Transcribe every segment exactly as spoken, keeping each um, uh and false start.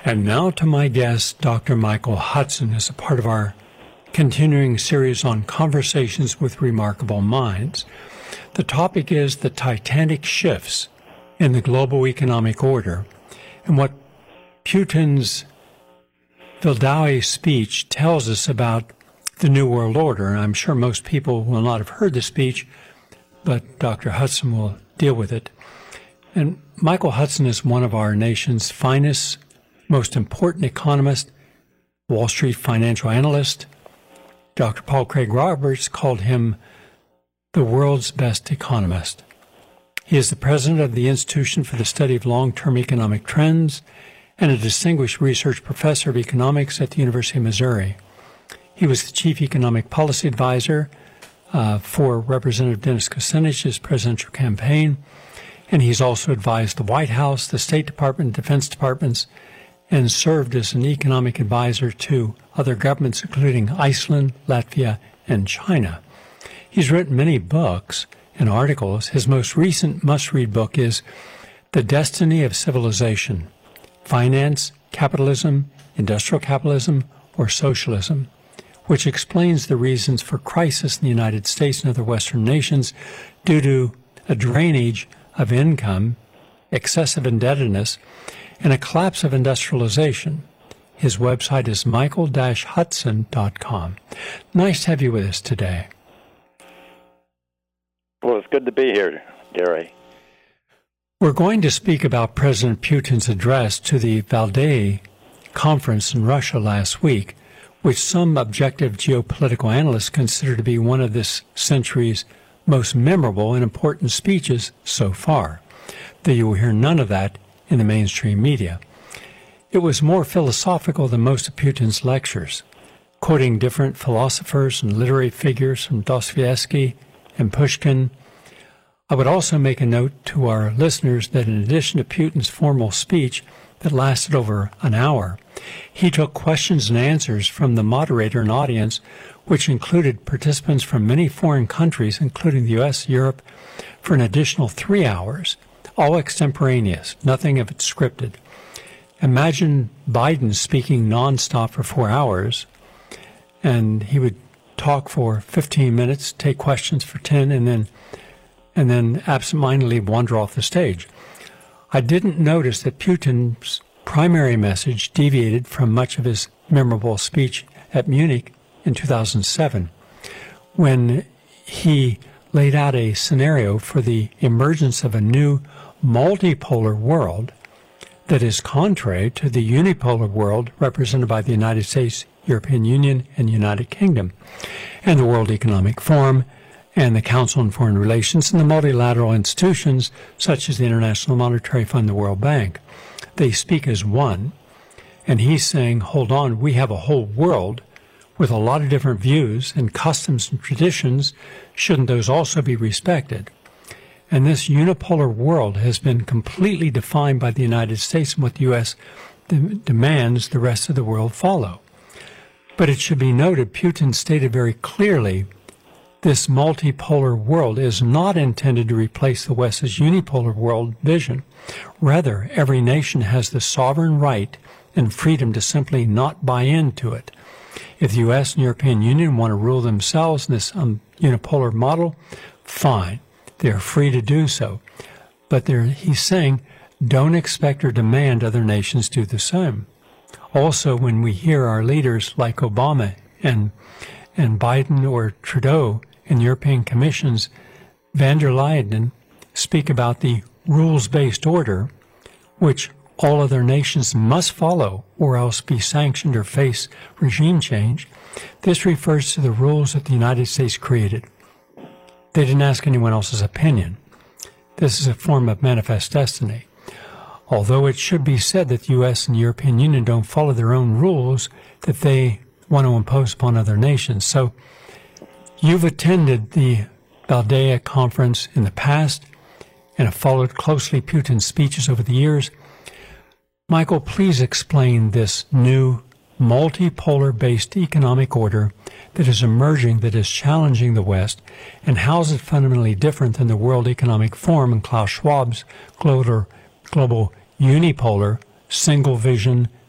And now to my guest, Doctor Michael Hudson, as a part of our continuing series on Conversations with Remarkable Minds. The topic is the titanic shifts in the global economic order and what Putin's Valdai speech tells us about the New World Order. And I'm sure most people will not have heard the speech, but Doctor Hudson will deal with it. And Michael Hudson is one of our nation's finest, most important economists, Wall Street financial analyst. Doctor Paul Craig Roberts called him the world's best economist. He is the president of the Institution for the Study of Long-Term Economic Trends and a distinguished research professor of economics at the University of Missouri. He was the chief economic policy advisor uh, for Representative Dennis Kucinich's presidential campaign, and he's also advised the White House, the State Department, Defense Departments, and served as an economic advisor to other governments, including Iceland, Latvia, and China. He's written many books and articles. His most recent must-read book is The Destiny of Civilization: Finance, Capitalism, Industrial Capitalism, or Socialism, which explains the reasons for crisis in the United States and other Western nations due to a drainage of income, excessive indebtedness, and a collapse of industrialization. His website is michael dash hudson dot com. Nice to have you with us today. Well, it's good to be here, Gary. We're going to speak about President Putin's address to the Valdai conference in Russia last week, which some objective geopolitical analysts consider to be one of this century's most memorable and important speeches so far. Though you will hear none of that in the mainstream media. It was more philosophical than most of Putin's lectures, quoting different philosophers and literary figures from Dostoevsky and Pushkin. I would also make a note to our listeners that in addition to Putin's formal speech that lasted over an hour, he took questions and answers from the moderator and audience, which included participants from many foreign countries, including the U S, Europe, for an additional three hours. All extemporaneous, nothing of it scripted. Imagine Biden speaking nonstop for four hours, and he would talk for fifteen minutes, take questions for ten, and then and then absentmindedly wander off the stage. I didn't notice that Putin's primary message deviated from much of his memorable speech at Munich in two thousand seven, when he laid out a scenario for the emergence of a new multipolar world that is contrary to the unipolar world represented by the United States, European Union, and United Kingdom, and the World Economic Forum, and the Council on Foreign Relations, and the multilateral institutions such as the International Monetary Fund, the World Bank. They speak as one, and he's saying, hold on, we have a whole world with a lot of different views and customs and traditions. Shouldn't those also be respected? And this unipolar world has been completely defined by the United States, and what the U S de- demands the rest of the world follow. But it should be noted, Putin stated very clearly, this multipolar world is not intended to replace the West's unipolar world vision. Rather, every nation has the sovereign right and freedom to simply not buy into it. If the U S and European Union want to rule themselves in this um, unipolar model, fine. They're free to do so. But he's saying, don't expect or demand other nations do the same. Also, when we hear our leaders like Obama and and Biden or Trudeau in European Commissions, van der Leyen speak about the rules-based order, which all other nations must follow or else be sanctioned or face regime change, this refers to the rules that the United States created. They didn't ask anyone else's opinion. This is a form of manifest destiny. Although it should be said that the U S and the European Union don't follow their own rules that they want to impose upon other nations. So you've attended the Valdai conference in the past and have followed closely Putin's speeches over the years. Michael, please explain this new multipolar-based economic order that is emerging, that is challenging the West, and how is it fundamentally different than the World Economic Forum and Klaus Schwab's global, global unipolar, single vision,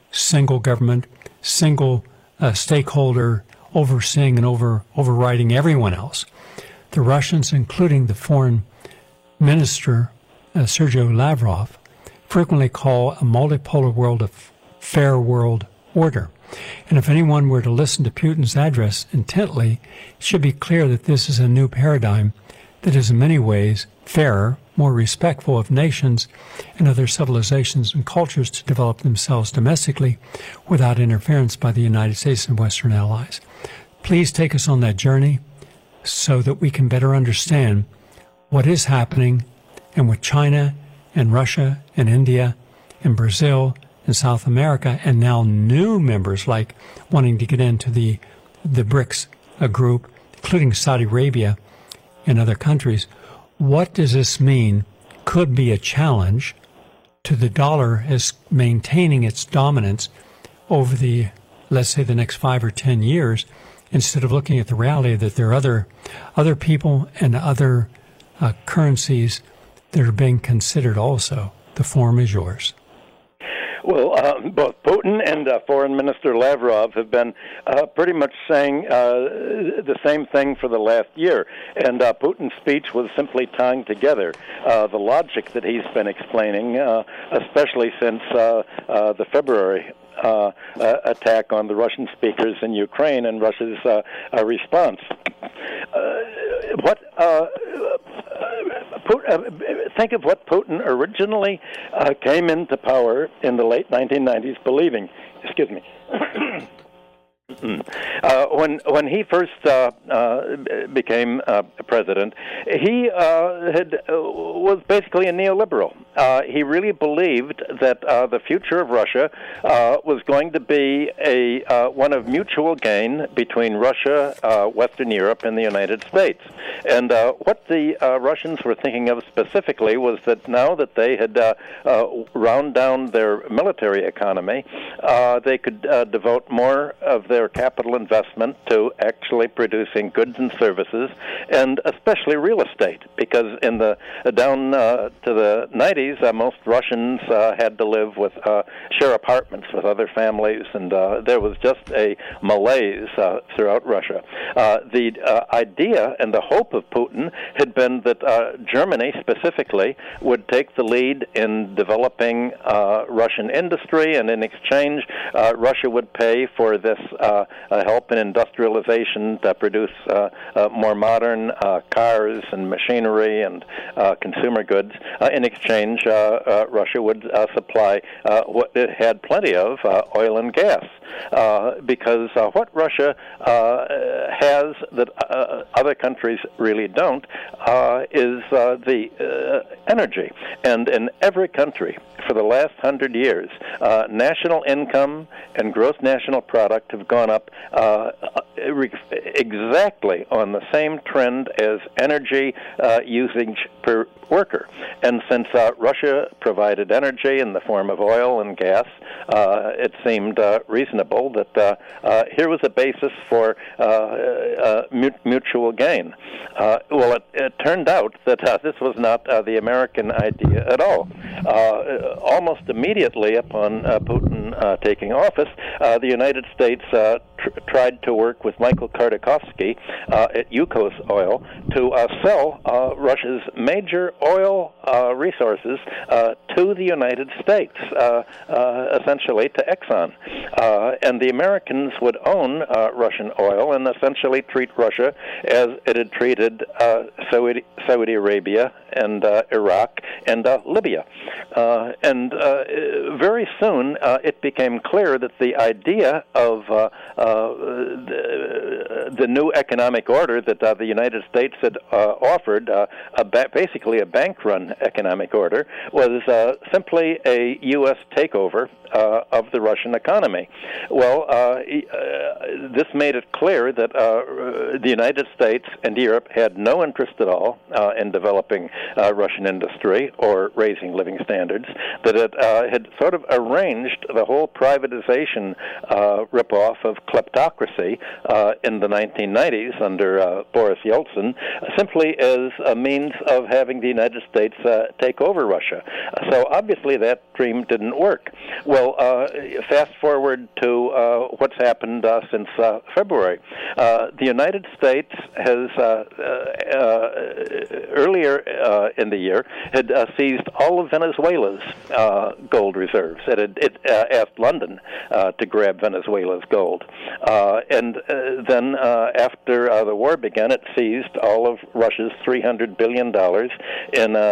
single government, single uh, stakeholder overseeing and over overriding everyone else. The Russians, including the foreign minister, uh, Sergei Lavrov, frequently call a multipolar world a fair world order. And if anyone were to listen to Putin's address intently, it should be clear that this is a new paradigm that is in many ways fairer, more respectful of nations and other civilizations and cultures to develop themselves domestically without interference by the United States and Western allies. Please take us on that journey so that we can better understand what is happening and with China and Russia and India and Brazil and South America, and now new members like wanting to get into the the BRICS uh, group, including Saudi Arabia and other countries. What does this mean? Could be a challenge to the dollar as maintaining its dominance over the, let's say, the next five or ten years, instead of looking at the reality that there are other other people and other uh, currencies that are being considered also. The forum is yours. Well, um, both Putin and uh, Foreign Minister Lavrov have been uh, pretty much saying uh, the same thing for the last year. And uh, Putin's speech was simply tying together uh, the logic that he's been explaining, uh, especially since uh, uh, the February uh, uh, attack on the Russian speakers in Ukraine and Russia's uh, uh, response. Uh, what uh, Putin, uh, think of what Putin originally uh, came into power in the late nineteen nineties believing. Excuse me. Uh, when when he first uh, uh, became uh, president, he uh, had uh, was basically a neoliberal. Uh, he really believed that uh, the future of Russia uh, was going to be a uh, one of mutual gain between Russia, uh, Western Europe, and the United States. And uh, what the uh, Russians were thinking of specifically was that now that they had uh, uh, wound down their military economy, uh, they could uh, devote more of their capital investment to actually producing goods and services, and especially real estate, because in the uh, down uh, to the nineties, uh, most Russians uh, had to live with uh, share apartments with other families, and uh, there was just a malaise uh, throughout Russia. Uh, the uh, idea and the hope of Putin had been that uh, Germany specifically would take the lead in developing uh, Russian industry, and in exchange, uh, Russia would pay for this uh, uh, help in industrialization to produce uh, uh, more modern uh, cars and machinery and uh, consumer goods. Uh, in exchange, uh, uh, Russia would uh, supply uh, what it had plenty of, uh, oil and gas. Uh, because uh, what Russia uh, has that uh, other countries really don't uh, is uh, the uh, energy. And in every country for the last hundred years, uh, national income and gross national product have gone up uh, exactly on the same trend as energy uh, usage per worker. And since uh, Russia provided energy in the form of oil and gas, uh, it seemed uh, reasonable that uh, uh, here was a basis for uh, uh, mutual gain. Uh, well, it, it turned out that uh, this was not uh, the American idea at all. Uh, almost immediately upon uh, Putin uh, taking office, uh, the United States uh, tr- tried to work with Michael Khodorkovsky uh, at Yukos Oil to uh, sell uh, Russia's major oil uh, resources uh, to the United States, uh, uh, essentially to Exxon. Uh, and the Americans would own uh, Russian oil and essentially treat Russia as it had treated uh, Saudi, Saudi Arabia and uh, Iraq and uh, Libya. Uh, and uh, very soon uh, it became clear that the idea of uh, uh, the, the new economic order that uh, the United States had uh, offered, uh, a ba- basically a bank-run economic order, was uh, simply a U S takeover uh, of the Russian economy. Well, uh, uh, this made it clear that uh, the United States and Europe had no interest at all uh, in developing uh, Russian industry or raising living standards, that it uh, had sort of arranged the whole privatization uh, ripoff of kleptocracy uh, in the nineteen nineties under uh, Boris Yeltsin, simply as a means of having the United States uh, take over Russia. So obviously that dream didn't work. Well, uh, fast forward to uh, what's happened uh, since uh, February. Uh, the United States has uh, uh, earlier uh, in the year had uh, seized all of Venezuela's uh, gold reserves. It had it, uh, asked London uh, to grab Venezuela's gold. Uh, and uh, then uh, after uh, the war began, it seized all of Russia's three hundred billion dollars in uh,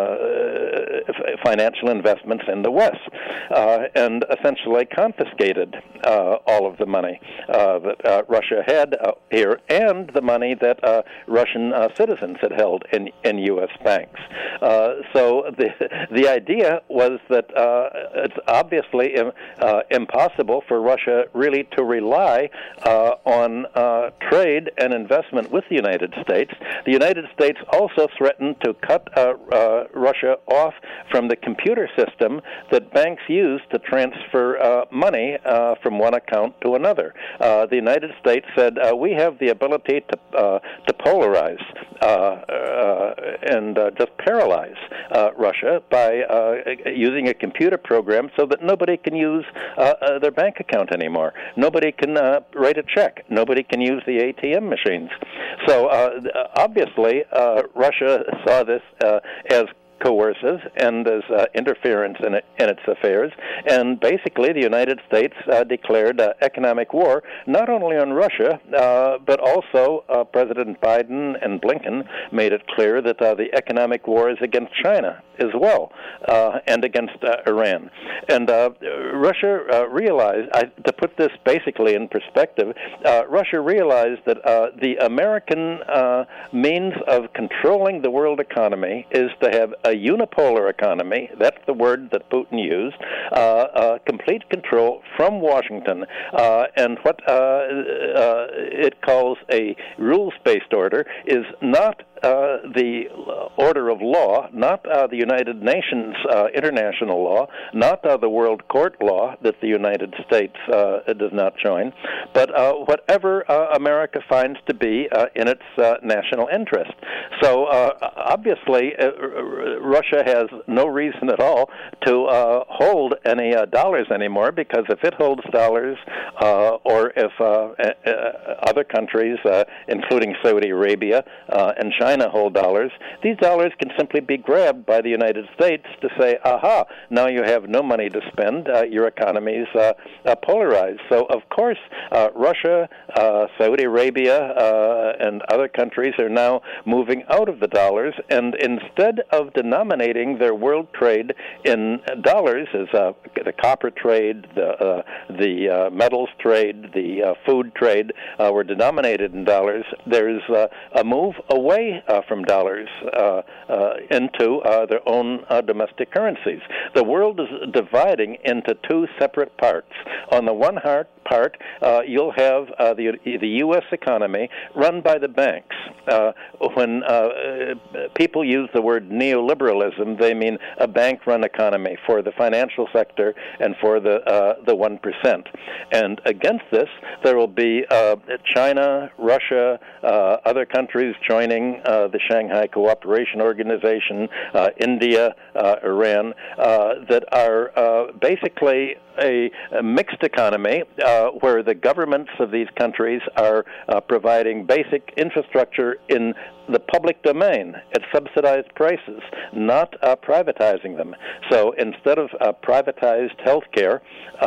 uh, financial investments in the West, uh, and essentially confiscated uh, all of the money uh, that uh, Russia had uh, here, and the money that uh, Russian uh, citizens had held in, in U S banks. Uh, so the the idea was that uh, it's obviously im- uh, impossible for Russia really to rely uh, on uh, trade and investment with the United States. The United States also threatened to cut uh, uh, Russia off from the computer system that banks use to transfer uh, money uh, from one account to another. Uh, the United States said, uh, we have the ability to uh, to polarize uh, uh, and uh, just paralyze uh, Russia by uh, using a computer program so that nobody can use uh, uh, their bank account anymore. Nobody can uh, write a check. Nobody can use the A T M machines. So uh, obviously, uh, Russia saw this uh, as coercive and as uh, interference in, it, in its affairs. And basically, the United States uh, declared uh, economic war, not only on Russia, uh, but also uh, President Biden and Blinken made it clear that uh, the economic war is against China as well, uh, and against uh, Iran. And uh, Russia uh, realized, I, to put this basically in perspective, uh, Russia realized that uh, the American uh, means of controlling the world economy is to have a unipolar economy. That's the word that Putin used. Uh, uh, complete control from Washington, uh, and what uh, uh, it calls a rules-based order is not Uh, the order of law, not uh, the United Nations uh, international law, not uh, the World Court law that the United States uh, does not join, but uh, whatever uh, America finds to be uh, in its uh, national interest. So uh, obviously, uh, Russia has no reason at all to uh, hold any uh, dollars anymore, because if it holds dollars, uh, or if uh, uh, other countries, uh, including Saudi Arabia uh, and China, China hold dollars, these dollars can simply be grabbed by the United States to say, aha, now you have no money to spend, uh, your economy's uh, uh, polarized. So, of course, uh, Russia, uh, Saudi Arabia, uh, and other countries are now moving out of the dollars, and instead of denominating their world trade in dollars, as uh, the copper trade, the, uh, the uh, metals trade, the uh, food trade uh, were denominated in dollars, there's uh, a move away Uh, from dollars uh, uh, into uh, their own uh, domestic currencies. The world is dividing into two separate parts. On the one part, part uh, you'll have uh, the the U S economy run by the banks. Uh, when uh, people use the word neoliberalism, they mean a bank-run economy for the financial sector and for the uh, the one percent. And against this, there will be uh, China, Russia, uh, other countries joining Uh, the Shanghai Cooperation Organization, uh, India, uh, Iran, uh, that are uh, basically a, a mixed economy uh, where the governments of these countries are uh, providing basic infrastructure in the public domain at subsidized prices, not uh, privatizing them. So instead of uh, privatized health care uh,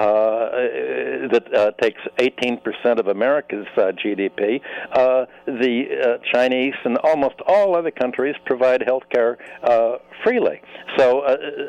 that uh, takes eighteen percent of America's uh, G D P, uh, the uh, Chinese and almost all other countries provide health care uh, freely. So uh,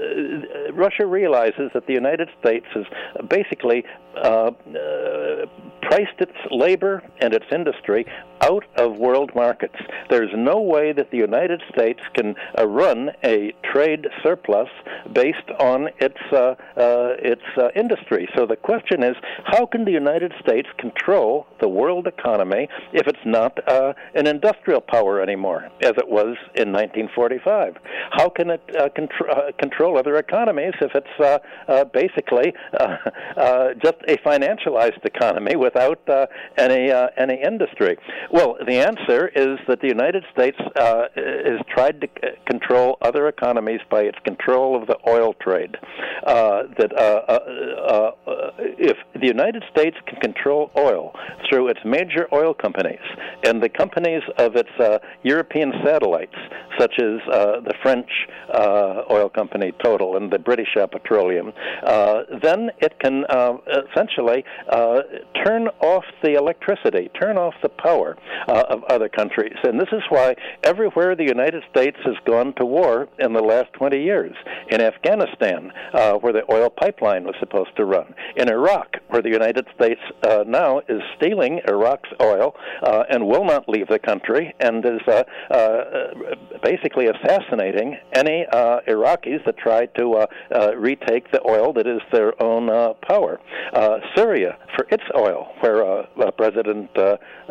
Russia realizes that the United States has basically uh, uh, priced its labor and its industry out of world markets. There's no way that the United States can uh, run a trade surplus based on its uh, uh, its uh, industry. So the question is, how can the United States control the world economy if it's not uh, an industrial power anymore, as it was in nineteen forty-five? How can it uh, contr- uh, control other economies if it's uh, uh, basically uh, uh, just a financialized economy without uh, any uh, any industry? Well, the answer is that the United States uh, has tried to c- control other economies by its control of the oil trade. Uh, that uh, uh, uh, if the United States can control oil through its major oil companies and the companies of its uh, European satellites, such as uh, the French uh, oil company Total and the British uh, Petroleum, uh, then it can uh, essentially uh, turn off the electricity, turn off the power uh, of other countries. And this is why everywhere the United States has gone to war in the last twenty years, in Afghanistan, uh, where the oil pipeline was supposed to run, in Iraq, where the United States uh, now is stealing Iraq's oil uh, and will not leave the country, and is uh, uh, basically assassinating any uh, Iraqis that try to uh, uh, retake the oil that is their own uh, power. Uh, Syria, for its oil, where uh, uh, President uh, uh,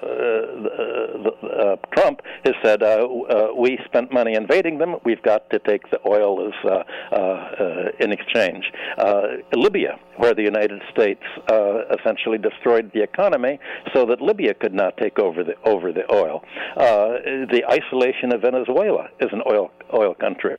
uh, uh, Trump has said, uh, uh, we spent money invading them, we've got to take the oil as uh, uh, uh, in exchange. Uh, Libya, where the United States uh, essentially destroyed the economy so that Libya could not take over the over the oil. Uh, the isolation of Venezuela is an oil oil country.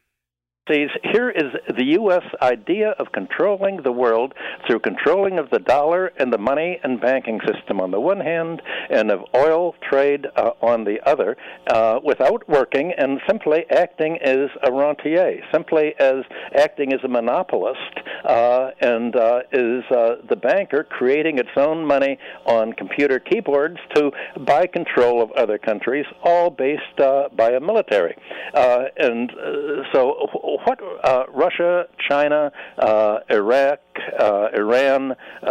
Here is the U S idea of controlling the world through controlling of the dollar and the money and banking system on the one hand, and of oil trade uh, on the other, uh, without working and simply acting as a rentier, simply as acting as a monopolist, uh, and uh, is uh, the banker creating its own money on computer keyboards to buy control of other countries, all based uh, by a military. Uh, and uh, so what uh, Russia, China, uh, Iraq, uh, Iran, uh,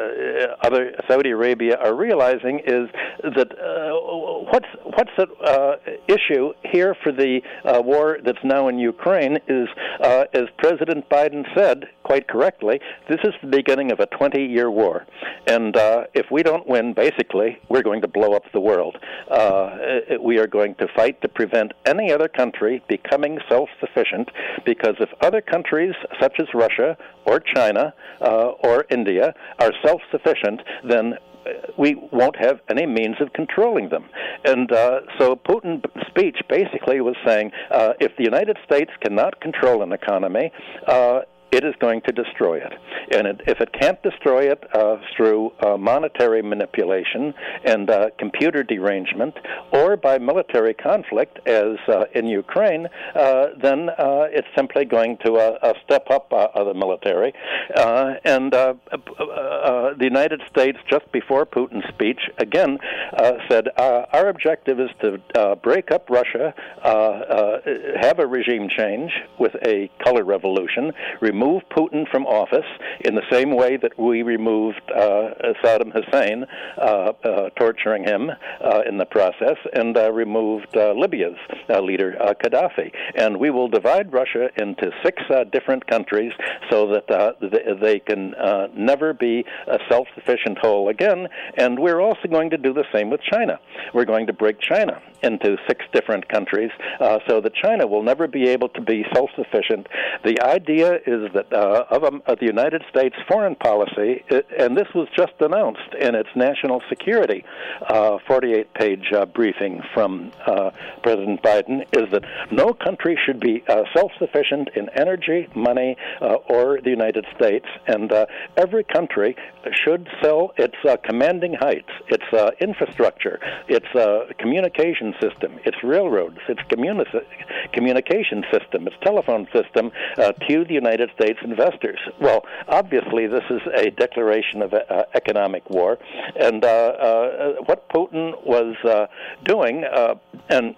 other Saudi Arabia are realizing is that uh, what's what's the uh, issue here for the uh, war that's now in Ukraine is, uh, as President Biden said quite correctly, this is the beginning of a twenty-year war, and uh, if we don't win, basically, we're going to blow up the world. Uh, we are going to fight to prevent any other country becoming self-sufficient, because if other countries such as Russia or China uh, or India are self-sufficient, then we won't have any means of controlling them. And uh, so Putin's speech basically was saying, uh, if the United States cannot control an economy, uh, it is going to destroy it. And it, if it can't destroy it uh, through uh, monetary manipulation and uh, computer derangement, or by military conflict, as uh, in Ukraine, uh, then uh, it's simply going to uh, uh, step up uh, the military. Uh, and uh, uh, uh, the United States, just before Putin's speech, again uh, said, uh, our objective is to uh, break up Russia, uh, uh, have a regime change with a color revolution, remove remove Putin from office in the same way that we removed uh, Saddam Hussein, uh, uh, torturing him uh, in the process, and uh, removed uh, Libya's uh, leader, uh, Gaddafi. And we will divide Russia into six uh, different countries so that uh, they can uh, never be a self-sufficient whole again. And we're also going to do the same with China. We're going to break China into six different countries uh, so that China will never be able to be self-sufficient. The idea is that uh, of, um, of the United States foreign policy, it, and this was just announced in its national security uh, forty-eight page uh, briefing from uh, President Biden, is that no country should be uh, self-sufficient in energy, money, uh, or the United States, and uh, every country should sell its uh, commanding heights, its uh, infrastructure, its uh, communication system, its railroads, its communi- communication system, its telephone system uh, to the United States investors. Well, obviously, this is a declaration of uh, economic war, and uh, uh, what Putin was uh, doing, uh, and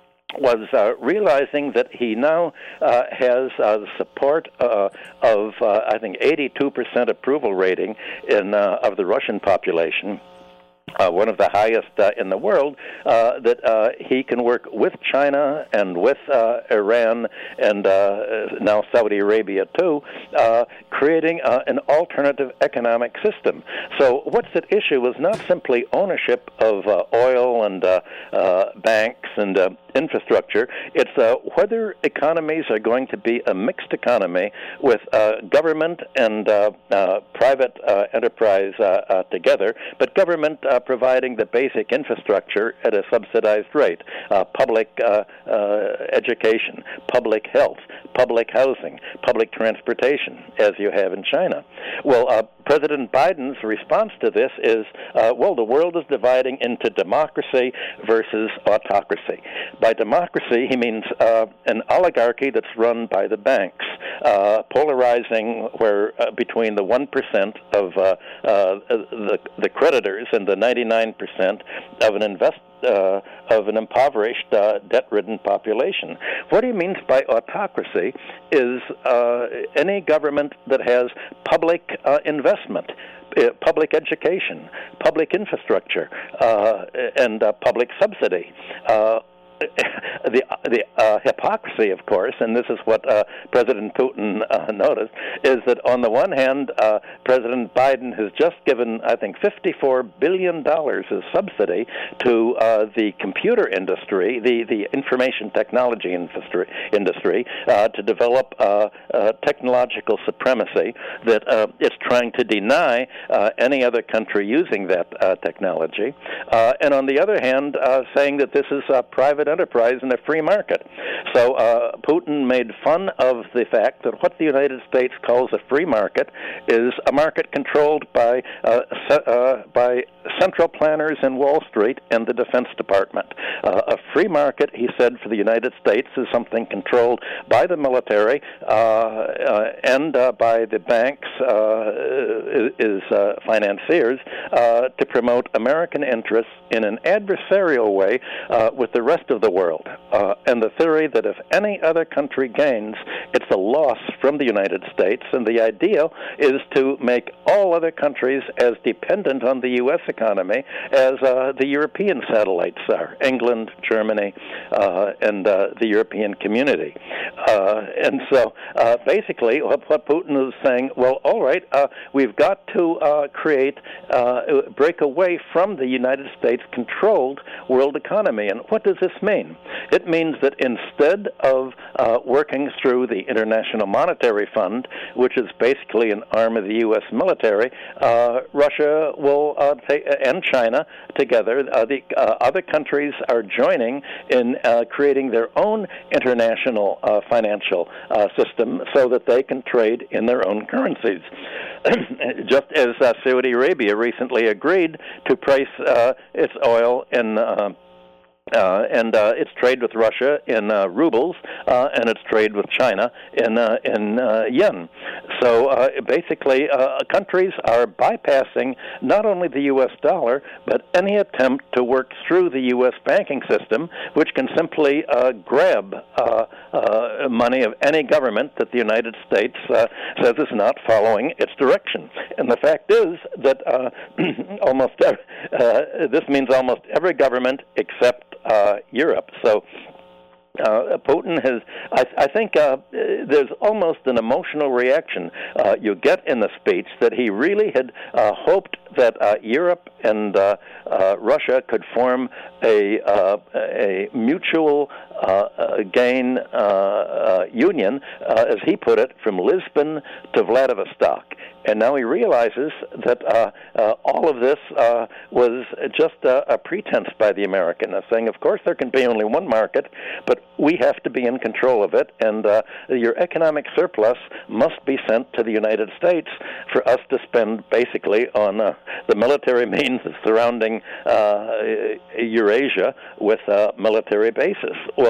was uh, realizing that he now uh, has uh, the support uh, of, uh, I think, eighty-two percent approval rating in uh, of the Russian population. Uh, one of the highest uh, in the world, uh, that uh, he can work with China and with uh, Iran and uh, now Saudi Arabia too, uh, creating uh, an alternative economic system. So what's at issue is not simply ownership of uh, oil and uh, uh, banks and uh, infrastructure. It's uh, whether economies are going to be a mixed economy with uh, government and uh, uh, private uh, enterprise uh, uh, together, but government uh, providing the basic infrastructure at a subsidized rate, uh, public uh, uh, education, public health, public housing, public transportation, as you have in China. Well, uh, President Biden's response to this is, uh, well, the world is dividing into democracy versus autocracy. By democracy, he means uh, an oligarchy that's run by the banks, uh, polarizing where uh, between the one percent of uh, uh, the, the creditors and the ninety-nine percent of an invest uh, of an impoverished, uh, debt-ridden population. What he means by autocracy is uh, any government that has public uh, investment, uh, public education, public infrastructure, uh, and uh, public subsidy. Uh, The the uh, hypocrisy, of course, and this is what uh, President Putin uh, noticed, is that on the one hand, uh, President Biden has just given, I think, fifty-four billion dollars as subsidy to uh, the computer industry, the, the information technology industry, industry uh, to develop uh, uh, technological supremacy that uh, it's trying to deny uh, any other country using that uh, technology. Uh, and on the other hand, uh, saying that this is a private enterprise in a free market. So uh, Putin made fun of the fact that what the United States calls a free market is a market controlled by uh, se- uh, by central planners in Wall Street and the Defense Department. Uh, a free market, he said, for the United States is something controlled by the military uh, uh, and uh, by the banks, uh, is uh, financiers, uh, to promote American interests in an adversarial way uh, with the rest of the world. Uh, and the theory that if any other country gains, it's a loss from the United States, and the ideal is to make all other countries as dependent on the U S economy as uh, the European satellites are, England, Germany, uh, and uh, the European community. Uh, and so uh, basically what, what Putin is saying, well, all right, uh, we've got to uh, create, uh, break away from the United States-controlled world economy. And what does this mean? It means that instead of uh, working through the International Monetary Fund, which is basically an arm of the U S military, uh, Russia will uh, take, and China together, uh, the uh, other countries are joining in uh, creating their own international uh, financial uh, system so that they can trade in their own currencies. Just as uh, Saudi Arabia recently agreed to price uh, its oil in uh, Uh, and uh, its trade with Russia in uh, rubles, uh, and its trade with China in uh, in uh, yen. So uh, basically, uh, countries are bypassing not only the U S dollar, but any attempt to work through the U S banking system, which can simply uh, grab uh, uh, money of any government that the United States uh, says is not following its direction. And the fact is that uh, almost every, uh, this means almost every government except Uh, Europe. So uh, Putin has, I, I think uh, there's almost an emotional reaction uh, you get in the speech that he really had uh, hoped that uh, Europe and uh, uh, Russia could form a, uh, a mutual uh, uh, gain uh, uh, union, uh, as he put it, from Lisbon to Vladivostok. And now he realizes that uh, uh, all of this uh, was just a, a pretense by the Americans, saying, of course, there can be only one market, but we have to be in control of it, and uh, your economic surplus must be sent to the United States for us to spend basically on uh, the military means of surrounding uh, Eurasia with uh, military bases. Well,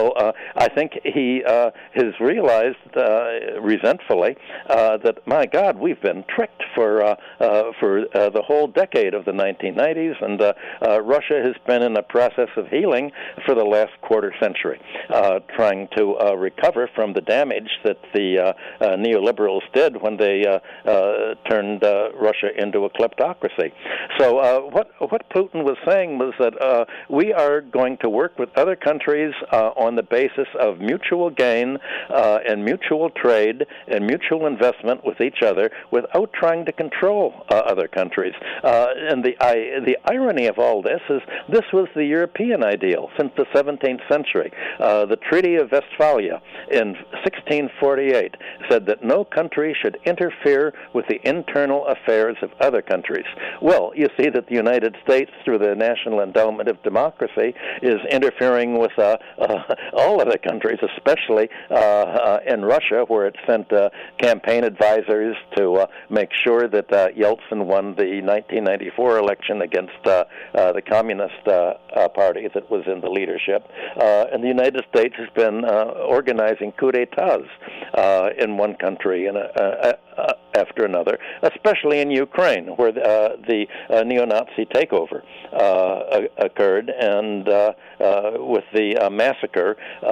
So uh, I think he uh, has realized uh, resentfully uh, that, my God, we've been tricked for uh, uh, for uh, the whole decade of the nineteen nineties, and uh, uh, Russia has been in a process of healing for the last quarter century, uh, trying to uh, recover from the damage that the uh, uh, neoliberals did when they uh, uh, turned uh, Russia into a kleptocracy. So uh, what what Putin was saying was that uh, we are going to work with other countries uh, on the basis of mutual gain uh, and mutual trade and mutual investment with each other without trying to control uh, other countries. Uh, and the I, the irony of all this is this was the European ideal since the seventeenth century. Uh, the Treaty of Westphalia in sixteen forty-eight said that no country should interfere with the internal affairs of other countries. Well, you see that the United States, through the National Endowment of Democracy, is interfering with uh, uh, all other countries, especially uh, uh, in Russia, where it sent uh, campaign advisors to uh, make sure that uh, Yeltsin won the nineteen ninety-four election against uh, uh, the Communist uh, uh, Party that was in the leadership. Uh, and the United States has been uh, organizing coups d'etats uh, in one country and uh, uh, uh, after another, especially in Ukraine, where uh, the uh, neo-Nazi takeover uh, occurred, and uh, uh, with the uh, massacre uh,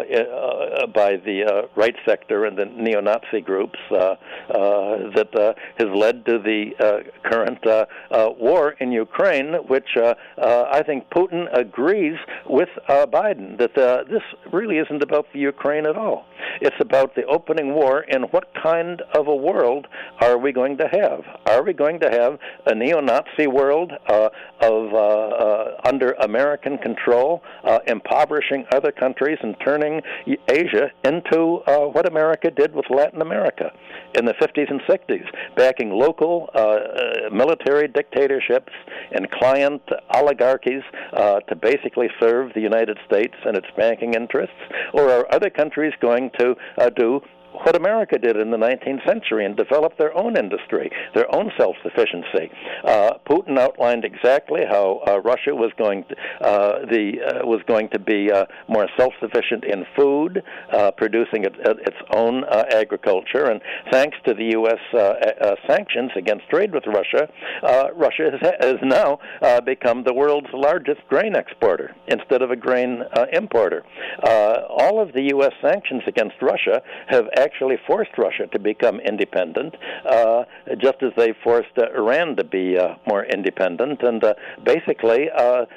uh, by the uh, right sector and the neo-Nazi groups uh, uh, that uh, has led to the uh, current uh, uh, war in Ukraine, which uh, uh, I think Putin agrees with uh, Biden, that uh, this really isn't about the Ukraine at all. It's about the opening war, and what kind of a world are we going to have? Are we going to have a neo-Nazi world uh, of uh, uh, under American control, uh, impoverishing other countries and turning Asia into uh, what America did with Latin America in the fifties and sixties, backing local uh, uh, military dictatorships and client oligarchies uh, to basically serve the United States and its banking interests? Or are other countries going to uh, do what America did in the nineteenth century and develop their own industry, their own self-sufficiency? Uh, Putin outlined exactly how uh, Russia was going to, uh, the uh, was going to be uh, more self-sufficient in food, uh, producing it, uh, its own uh, agriculture, and thanks to the U S uh, uh, sanctions against trade with Russia, uh, Russia has, has now uh, become the world's largest grain exporter instead of a grain uh, importer. Uh, all of the U S sanctions against Russia have actually forced Russia to become independent, uh, just as they forced uh, Iran to be uh, more independent. And uh, basically, uh, uh,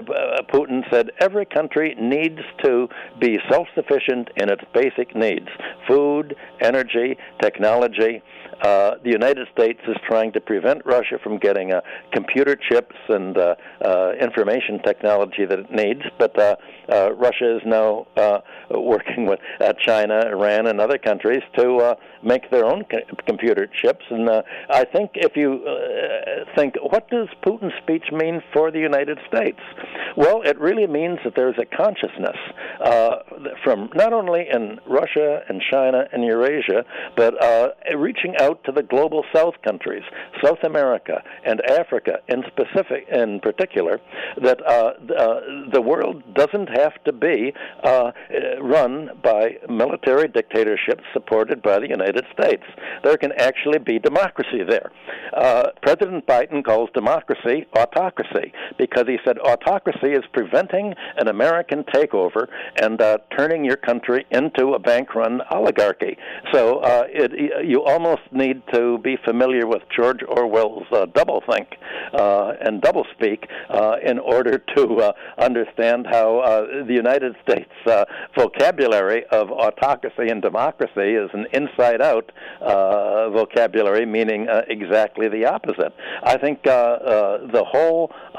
Putin said every country needs to be self-sufficient in its basic needs: food, energy, technology. Uh, the United States is trying to prevent Russia from getting uh, computer chips and uh, uh, information technology that it needs, but uh, uh, Russia is now uh, working with uh, China, Iran, and other countries to uh, make their own co- computer chips. And uh, I think if you uh, think, what does Putin's speech mean for the United States? Well, it really means that there's a consciousness uh, from not only in Russia and China and Eurasia, but uh, reaching out to the global South countries, South America and Africa in specific, in particular, that uh, uh, the world doesn't have to be uh, run by military dictatorships supported by the United States. There can actually be democracy there. Uh, President Biden calls democracy autocracy because he said autocracy is preventing an American takeover and uh, turning your country into a bank-run oligarchy. So uh, it, you almost need to be familiar with George Orwell's uh, doublethink uh, and doublespeak uh, in order to uh, understand how uh, the United States uh, vocabulary of autocracy and democracy is an inside-out uh, vocabulary, meaning uh, exactly the opposite. I think uh, uh, the whole uh,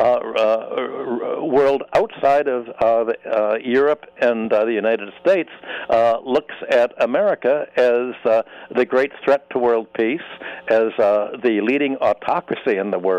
uh, world outside of uh, the, uh, Europe and uh, the United States uh, looks at America as uh, the great threat to world peace, as uh, the leading autocracy in the world,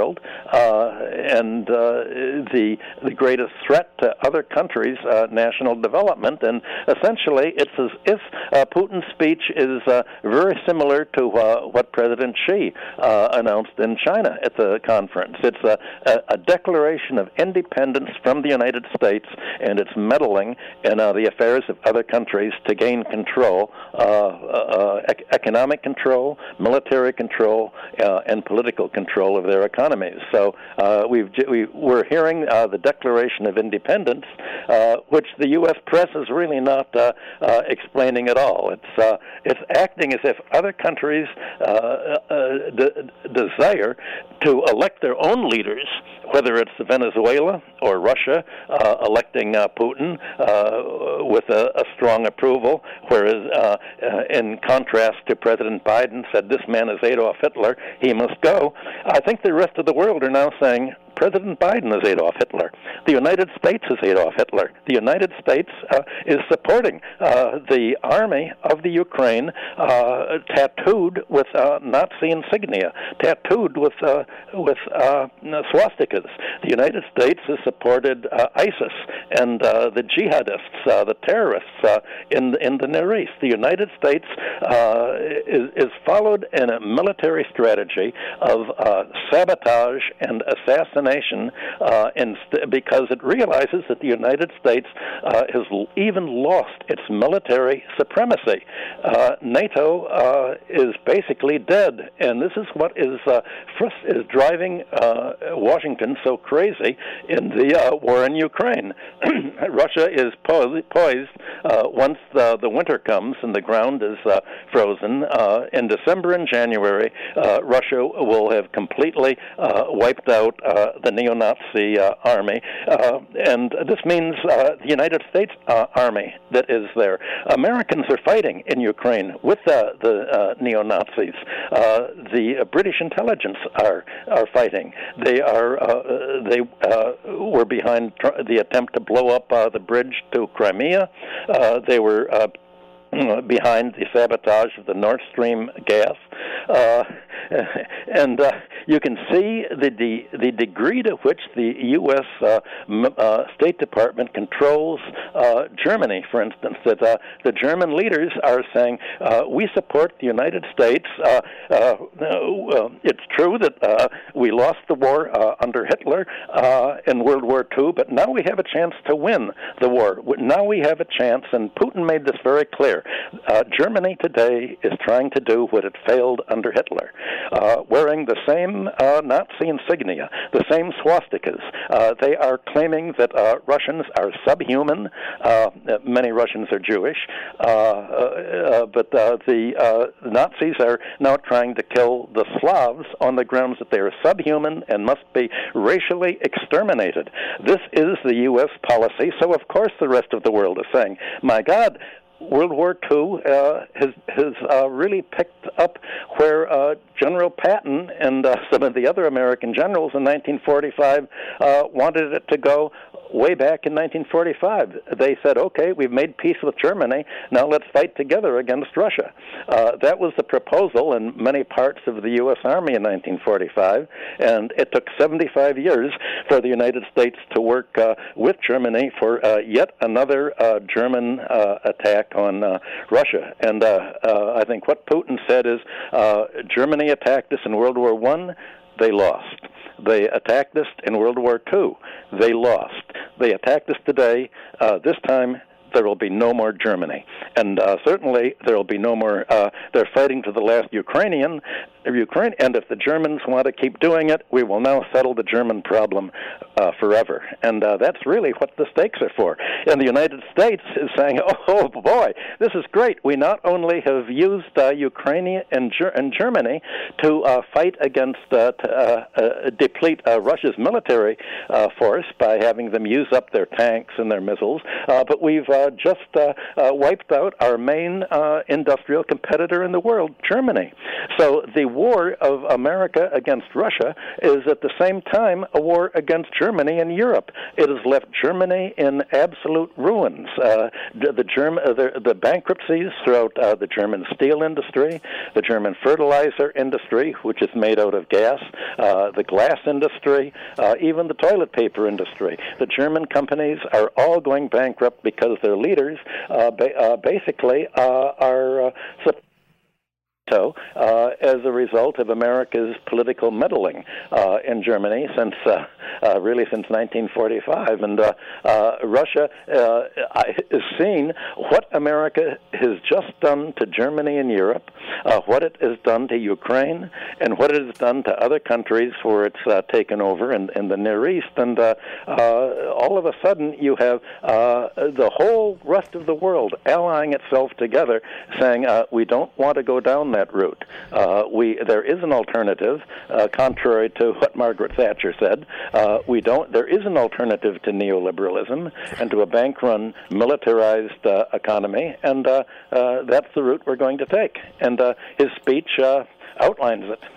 uh, and uh, the the greatest threat to other countries' uh, national development. And essentially, it's as if uh, Putin's speech is uh, very similar to uh, what President Xi uh, announced in China at the conference. It's a, a, a declaration of independence from the United States, and it's meddling in uh, the affairs of other countries to gain control, uh, uh, ec- economic control, military control, uh, and political control of their economies. So uh, we've, we, we're hearing uh, the Declaration of Independence, uh, which the U S press is really not uh, uh, explaining at all. It's uh, it's acting as if other countries uh, uh, de- desire to elect their own leaders, whether it's Venezuela or Russia uh, electing uh, Putin uh, with a, a strong approval, whereas uh, uh, in contrast to President Biden said, this man is Adolf Hitler, he must go. I think the rest of the world are now saying, President Biden is Adolf Hitler. The United States is Adolf Hitler. The United States uh, is supporting uh, the army of the Ukraine uh, tattooed with uh, Nazi insignia, tattooed with uh, with uh, swastikas. The United States has supported uh, ISIS and uh, the jihadists, uh, the terrorists uh, in the, in the Near East. The United States uh, is, is followed in a military strategy of uh, sabotage and assassination. Uh, and st- because it realizes that the United States uh, has l- even lost its military supremacy. Uh, NATO uh, is basically dead, and this is what is uh, frust- is driving uh, Washington so crazy in the uh, war in Ukraine. Russia is po- poised uh, once the, the winter comes and the ground is uh, frozen. Uh, in December and January, uh, Russia will have completely uh, wiped out uh, the neo-Nazi uh, army, uh, and this means uh, the United States uh, army that is there. Americans are fighting in Ukraine with uh, the uh, neo-Nazis. Uh, the uh, British intelligence are are fighting. They are uh, they uh, were behind tr- the attempt to blow up uh, the bridge to Crimea. Uh, they were uh, behind the sabotage of the Nord Stream gas. Uh, and uh, you can see the, the the degree to which the U S Uh, m- uh, State Department controls uh, Germany, for instance, that uh, the German leaders are saying, uh, we support the United States. Uh, uh, uh, it's true that uh, we lost the war uh, under Hitler uh, in World War Two, but now we have a chance to win the war. Now we have a chance, and Putin made this very clear. Uh, Germany today is trying to do what it failed under Hitler, uh, wearing the same uh, Nazi insignia, the same swastikas. Uh, they are claiming that uh, Russians are subhuman. Uh, many Russians are Jewish, uh, uh, but uh, the uh, Nazis are now trying to kill the Slavs on the grounds that they are subhuman and must be racially exterminated. This is the U S policy, so of course the rest of the world is saying, my God, World War Two uh, has has uh, really picked up where uh, General Patton and uh, some of the other American generals in nineteen forty-five uh, wanted it to go way back in nineteen forty-five. They said, okay, we've made peace with Germany, now let's fight together against Russia. Uh, that was the proposal in many parts of the U S Army in nineteen forty-five, and it took seventy-five years for the United States to work uh, with Germany for uh, yet another uh, German uh, attack on uh, Russia. And uh, uh, I think what Putin said is, uh, Germany attacked us in World War One, they lost. They attacked us in World War Two, they lost. They attacked us today, uh, this time there will be no more Germany. And uh, certainly there will be no more, uh, they're fighting to the last Ukrainian, Ukraine, and if the Germans want to keep doing it, we will now settle the German problem uh, forever. And uh, that's really what the stakes are for. And the United States is saying, oh, boy, this is great. We not only have used uh, Ukraine and, Ger- and Germany to uh, fight against, uh, to, uh, uh, deplete uh, Russia's military uh, force by having them use up their tanks and their missiles, uh, but we've uh, just uh, uh, wiped out our main uh, industrial competitor in the world, Germany. So the war of America against Russia is at the same time a war against Germany and Europe. It has left Germany in absolute ruins. Uh, the, the, Germ- uh, the, the bankruptcies throughout uh, the German steel industry, the German fertilizer industry, which is made out of gas, uh, the glass industry, uh, even the toilet paper industry. The German companies are all going bankrupt because their leaders uh, ba- uh, basically uh, are uh, So, uh, as a result of America's political meddling uh, in Germany since, uh, uh, really since nineteen forty-five. And uh, uh, Russia uh, has seen what America has just done to Germany and Europe, uh, what it has done to Ukraine, and what it has done to other countries where it's uh, taken over in, in the Near East. And uh, uh, all of a sudden, you have uh, the whole rest of the world allying itself together, saying, uh, we don't want to go down that route. Uh, we there is an alternative, uh, contrary to what Margaret Thatcher said. Uh, we don't. There is an alternative to neoliberalism and to a bank-run, militarized uh, economy, and uh, uh, that's the route we're going to take. And uh, his speech uh, outlines it.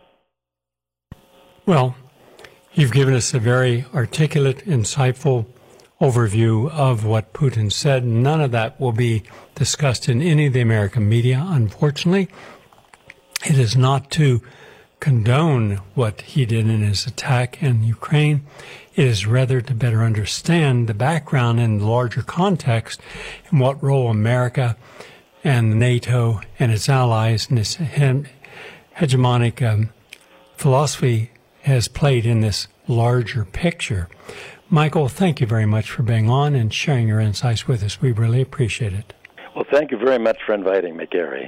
Well, you've given us a very articulate, insightful overview of what Putin said. None of that will be discussed in any of the American media, unfortunately. It is not to condone what he did in his attack in Ukraine. It is rather to better understand the background and the larger context and what role America and NATO and its allies and its hegemonic um, philosophy has played in this larger picture. Michael, thank you very much for being on and sharing your insights with us. We really appreciate it. Well, thank you very much for inviting me, Gary.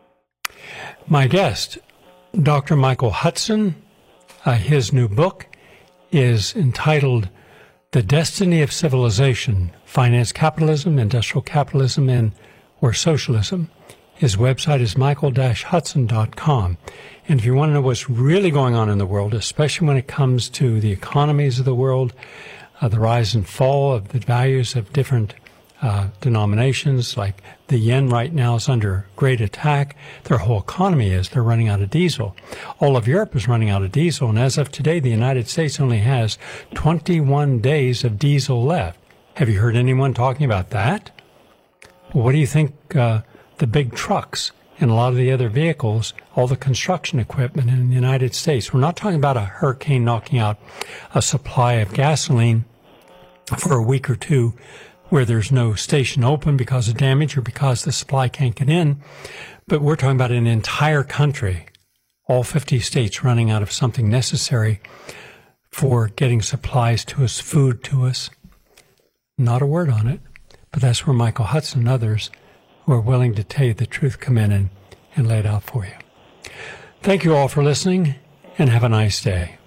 My guest, Doctor Michael Hudson, uh, his new book is entitled The Destiny of Civilization, Finance Capitalism, Industrial Capitalism, and or Socialism. His website is michael dash hudson dot com. And if you want to know what's really going on in the world, especially when it comes to the economies of the world, uh, the rise and fall of the values of different Uh, denominations, like the yen right now is under great attack. Their whole economy is. They're running out of diesel. All of Europe is running out of diesel, and as of today, the United States only has twenty-one days of diesel left. Have you heard anyone talking about that? Well, what do you think uh, the big trucks and a lot of the other vehicles, all the construction equipment in the United States, we're not talking about a hurricane knocking out a supply of gasoline for a week or two, where there's no station open because of damage or because the supply can't get in. But we're talking about an entire country, all fifty states running out of something necessary for getting supplies to us, food to us. Not a word on it, but that's where Michael Hudson and others who are willing to tell you the truth come in and, and lay it out for you. Thank you all for listening, and have a nice day.